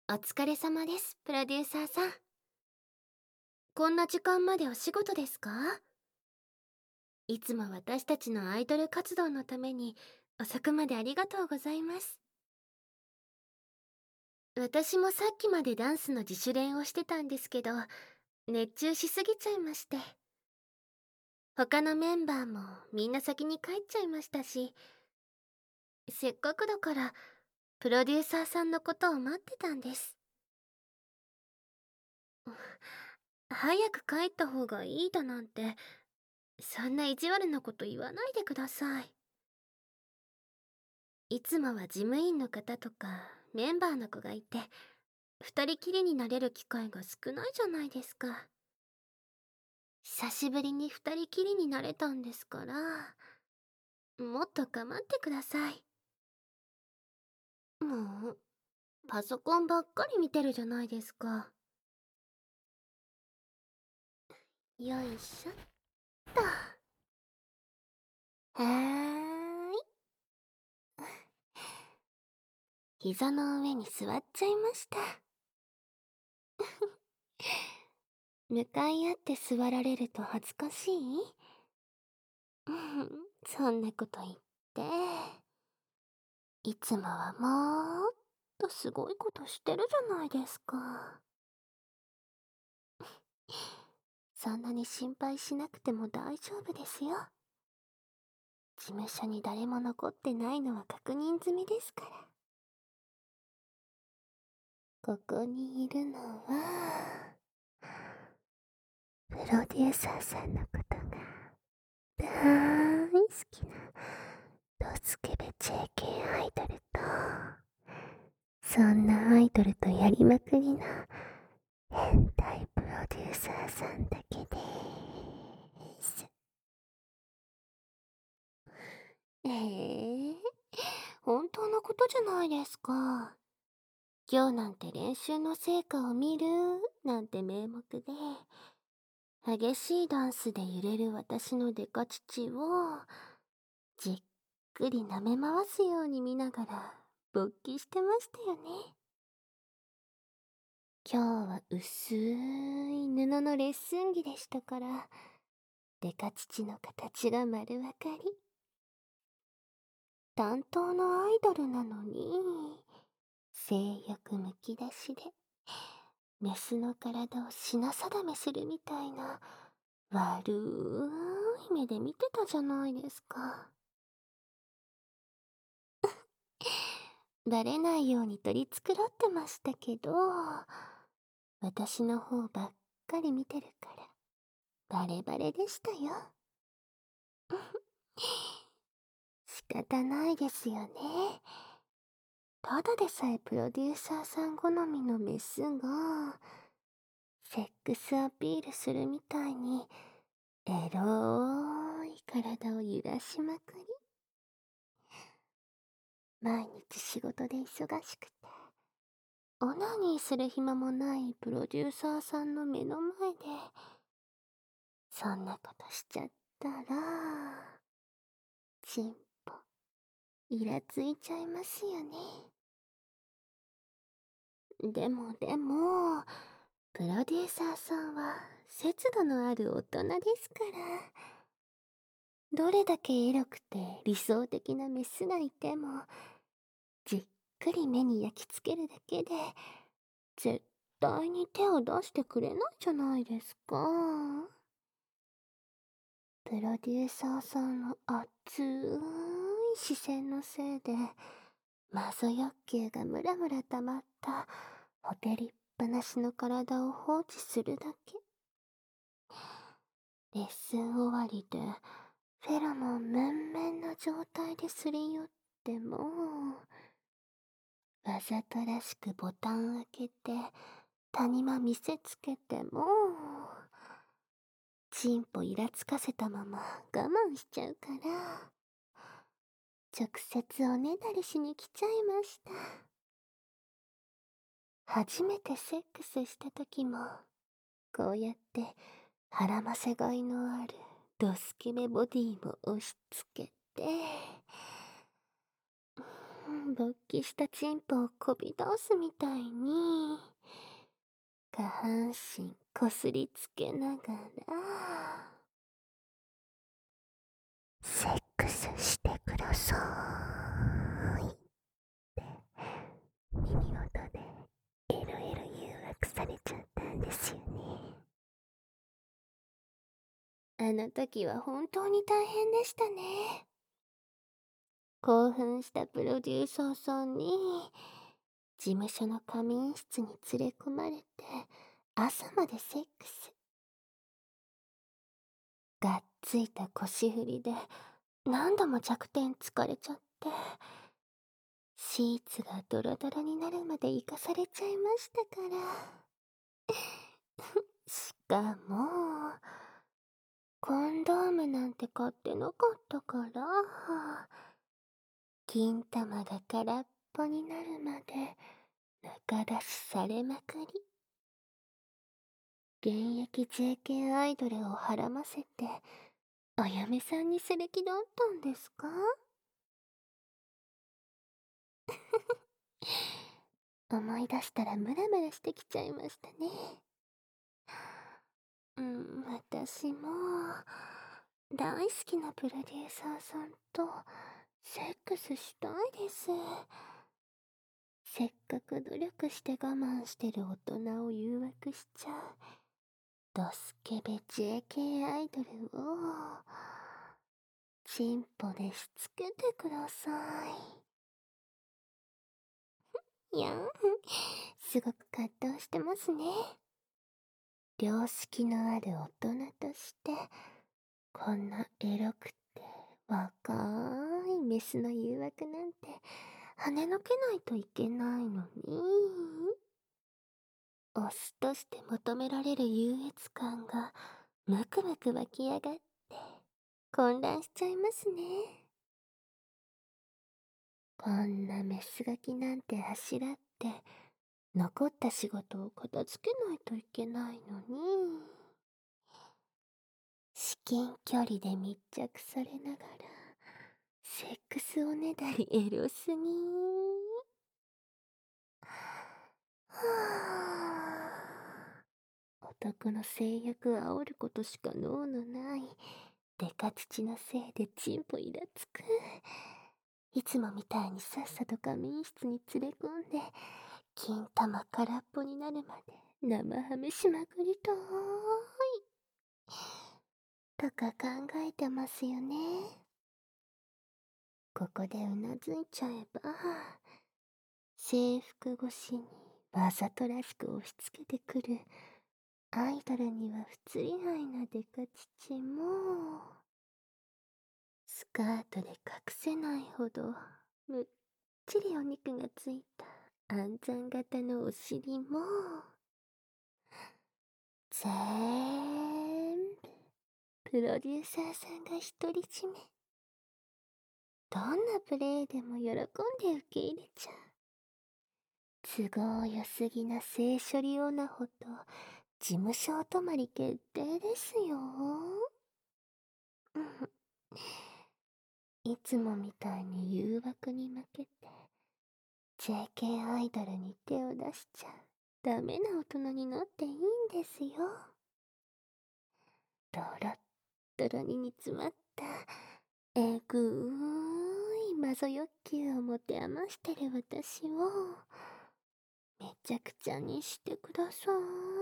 お疲れ様です、プロデューサーさん。こんな時間までお仕事ですか？いつも私たちのアイドル活動のために遅くまでありがとうございます。私もさっきまでダンスの自主練をしてたんですけど、熱中しすぎちゃいまして。他のメンバーもみんな先に帰っちゃいましたし、せっかくだからプロデューサーさんのことを待ってたんです。早く帰った方がいいだなんて、そんな意地悪なこと言わないでください。いつもは事務員の方とかメンバーの子がいて、二人きりになれる機会が少ないじゃないですか。久しぶりに二人きりになれたんですから、もっと構ってください。もう、パソコンばっかり見てるじゃないですか。よいしょっと。はーい。膝の上に座っちゃいました。向かい合って座られると恥ずかしい？うん、そんなこと言って。いつもはもっとすごいことしてるじゃないですか。そんなに心配しなくても大丈夫ですよ。事務所に誰も残ってないのは確認済みですから。ここにいるのは、プロデューサーさんのことが大好きなドスケベ JK アイドルと、そんなアイドルとやりまくりな変態プロデューサーさんだけです。本当のことじゃないですか。今日なんて練習の成果を見るなんて名目で、激しいダンスで揺れる私のデカ乳をじっくり舐め回すように見ながら勃起してましたよね。今日は薄い布のレッスン着でしたから、デカ乳の形が丸分かり。担当のアイドルなのに、性欲むき出しで、メスの体を品定めするみたいな、悪い目で見てたじゃないですか。バレないように取り繕ってましたけど、私の方ばっかり見てるから、バレバレでしたよ。仕方ないですよね。ただでさえプロデューサーさん好みのメスが、セックスアピールするみたいに、エロい体を揺らしまくり。毎日仕事で忙しくて、オナニーする暇もないプロデューサーさんの目の前で、そんなことしちゃったら、チンポ、イラついちゃいますよね。でも、プロデューサーさんは節度のある大人ですから、どれだけエロくて理想的なメスがいても、じっくり目に焼き付けるだけで、絶対に手を出してくれないじゃないですか。プロデューサーさんの熱い視線のせいで、マゾ欲求がムラムラ溜まったほてりっぱなしの体を放置するだけ。レッスン終わりでフェロモンムンムンの状態ですり寄っても、わざとらしくボタン開けて谷間見せつけても、チンポイラつかせたまま我慢しちゃうから、直接おねだりしに来ちゃいました。初めてセックスした時も、こうやって腹ませがいのあるドスケベボディも押し付けて、 勃起したチンポをこび倒すみたいに、下半身こすりつけながら、セックスしてくださいって耳元でいろいろ誘惑されちゃったんですよね。あの時は本当に大変でしたね。興奮したプロデューサーさんに、事務所の仮眠室に連れ込まれて、朝までセックス。がっついた腰振りで、何度も弱点疲れちゃって、シーツがドロドロになるまで生かされちゃいましたから。しかも、コンドームなんて買ってなかったから、金玉が空っぽになるまで中出しされまくり。現役 JK アイドルをはらませて、お嫁さんにする気だったんですか？思い出したらムラムラしてきちゃいましたね。私も、大好きなプロデューサーさんと、セックスしたいです。せっかく努力して我慢してる大人を誘惑しちゃう、ドスケベ JK アイドルを、チンポでしつけてください。いやん、すごく葛藤してますね。良識のある大人として、こんなエロくて若いメスの誘惑なんて跳ねのけないといけないのに、オスとして求められる優越感がムクムク湧き上がって混乱しちゃいますね。こんなメスガキなんてあしらって残った仕事を片付けないといけないのに、至近距離で密着されながらセックスおねだりエロすぎー。はぁ。男の性欲煽ることしか能のない、デカ乳のせいでチンポイラつく。いつもみたいにさっさと仮眠室に連れ込んで、金玉空っぽになるまで生ハメしまくりたーい。とか考えてますよね。ここでうなずいちゃえば、制服越しにわざとらしく押し付けてくるアイドルには不釣り合いなデカ乳も、スカートで隠せないほどむっちりお肉がついた暗算型のお尻も、ぜーんぶプロデューサーさんが独り占め。どんなプレイでも喜んで受け入れちゃう。都合良すぎな性処理オナホと事務所お泊まり決定ですよ。いつもみたいに誘惑に負けて JK アイドルに手を出しちゃダメな大人になっていいんですよ。ドロッドロに煮詰まったえぐーいマゾ欲求を持て余してる私をめちゃくちゃにしてくださ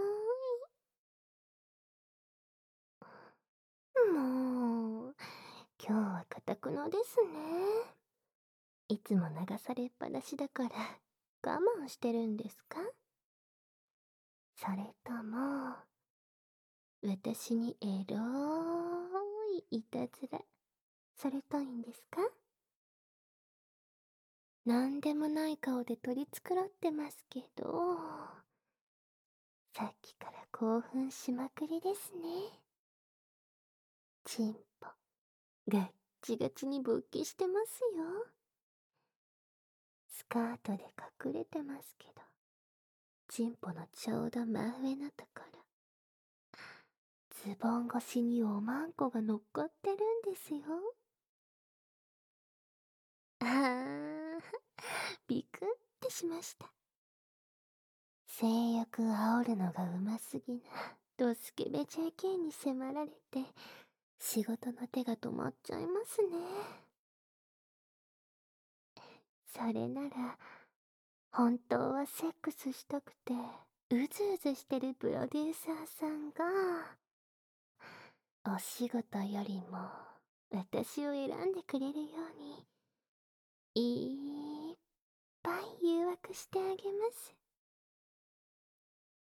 い。もう、今日は堅くなですね。いつも流されっぱなしだから我慢してるんですか？それとも、私にエロいいたずらされたいんですか？なんでもない顔で取り繕ってますけど、さっきから興奮しまくりですね。チンポ、ガッチガチに勃起してますよ。スカートで隠れてますけど、チンポのちょうど真上のところ、ズボン越しにおまんこが乗っかってるんですよ。 あー、びくってしました。性欲煽るのがうますぎなドスケベ JK に迫られて仕事の手が止まっちゃいますね。それなら本当はセックスしたくてうずうずしてるプロデューサーさんがお仕事よりも私を選んでくれるようにいっぱい誘惑してあげます。